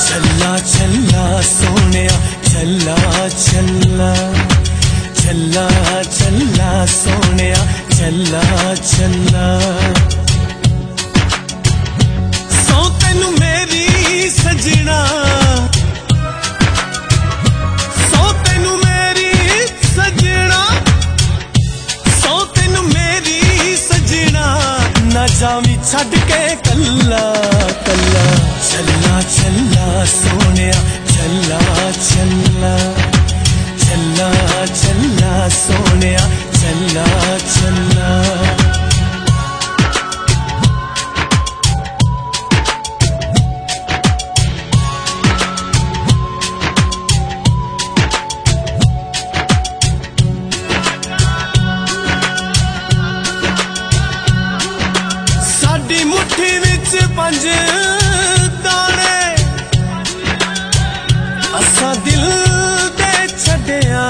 चला चला सोनिया चला चला चला चला सोनिया चला चला सौ तेनू मेरी सजना सौ तेनू मेरी सजना सौ तेनू मेरी सजना ना जावी छड़ के कल्ला कल्ला चला चला सोनिया चला चला चला चला सोनिया चला चला साडी मुट्ठी विच पंज दाने असा दिल दे छड्डिया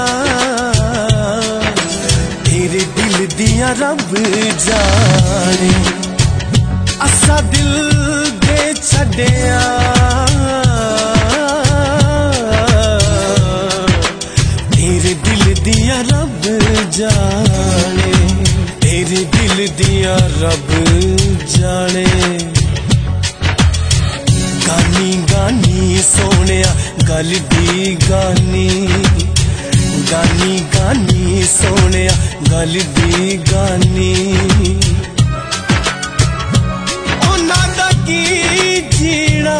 तेरे दिल दिया रब जाने असा दिल दे छड्डिया तेरे दिल दिया रब जाने तेरे दिल दिया रब जाने गानी गानी सोनिया गल दी गानी गानी गानी सोनिया गल दी गानी उन्हां दा की जीना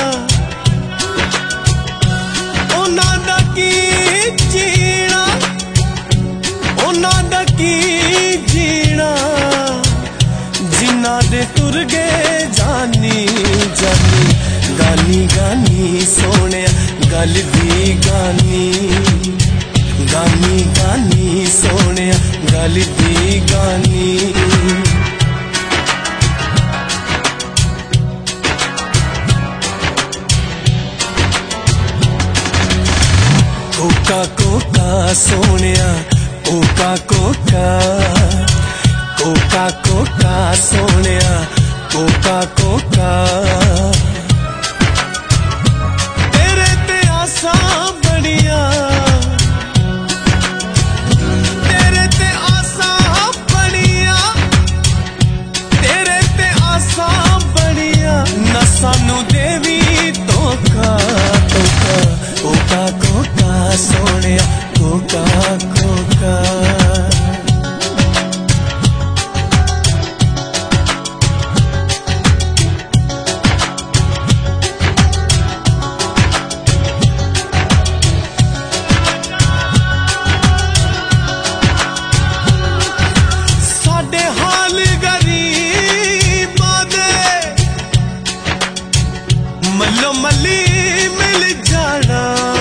उन्हां दा की जीना उन्हां दा की जीना जिन्ना दे तुर गए जानी जानी गानी गानी सोनिया गल दी गानी गानी गानी सोनिया गल दी गानी कोका कोका सोनिया कोका कोका कोका कोका सोनिया कोका कोका तेरे ते आसा बड़िया तेरे ते आसा बड़िया तेरे ते आसा बड़िया न सानू देवी धोखा धोखा कोका कोका सोनिया कोका कोका मल्लो मल्ली मिल जाना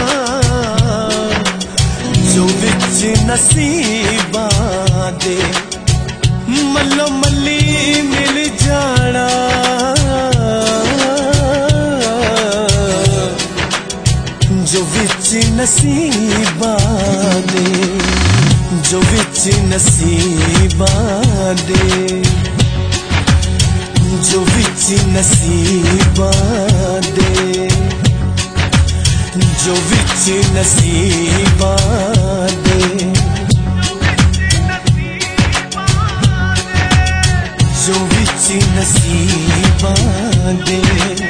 जो विच नसीबा दे मल्लो मल्ली मिल जाना जो विच नसीबा दे जो विच नसीबा दे जो विच नसीबा दे जो विच नसीबा दे जो विच नसीबा दे